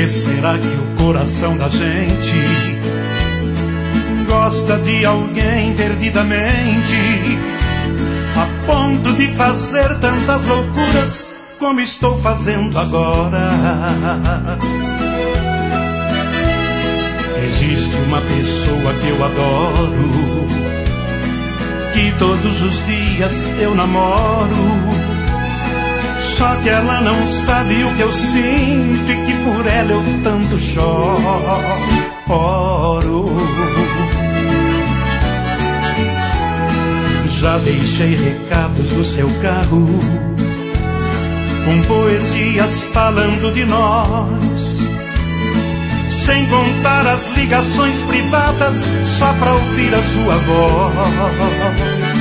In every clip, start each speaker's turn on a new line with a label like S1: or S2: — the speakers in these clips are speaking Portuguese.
S1: que será que o coração da gente gosta de alguém perdidamente, a ponto de fazer tantas loucuras como estou fazendo agora? Existe uma pessoa que eu adoro, que todos os dias eu namoro, só que ela não sabe o que eu sinto e que por ela eu tanto choro. Já deixei recados no seu carro, com poesias falando de nós, sem contar as ligações privadas só pra ouvir a sua voz.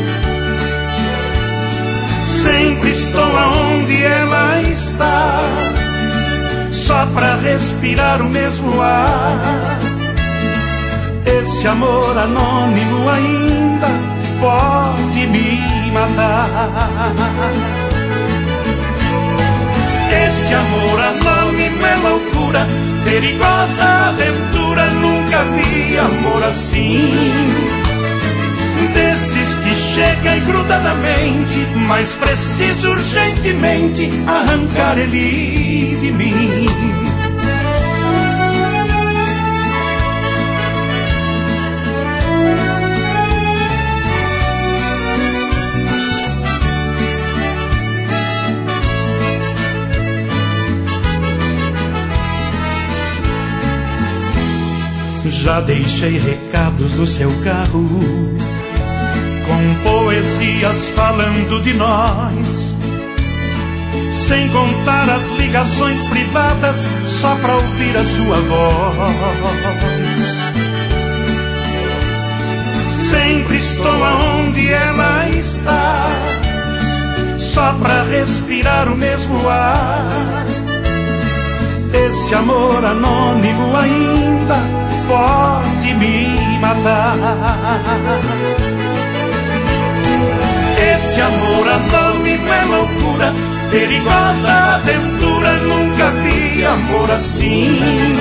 S1: Sempre estou aonde ela está, só pra respirar o mesmo ar. Esse amor anônimo ainda pode me matar. Esse amor anônimo é loucura, perigosa aventura, nunca vi amor assim. Desses que chega e gruda na mente, mas preciso urgentemente arrancar ele de mim. Já deixei recados no seu carro, com poesias falando de nós, sem contar as ligações privadas só pra ouvir a sua voz. Sempre estou aonde ela está, só pra respirar o mesmo ar. Esse amor anônimo ainda pode me matar. Esse amor anônimo é loucura, perigosa aventura, nunca vi amor assim.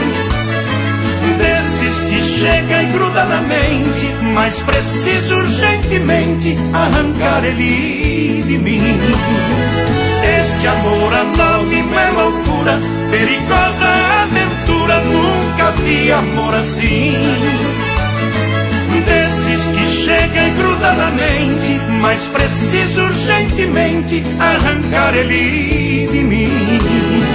S1: Desses que chega e gruda na mente, mas preciso urgentemente arrancar ele de mim. Esse amor anônimo é loucura, perigosa aventura, nunca vi amor assim. Desses que chega e gruda na mente, mas preciso urgentemente arrancar ele de mim.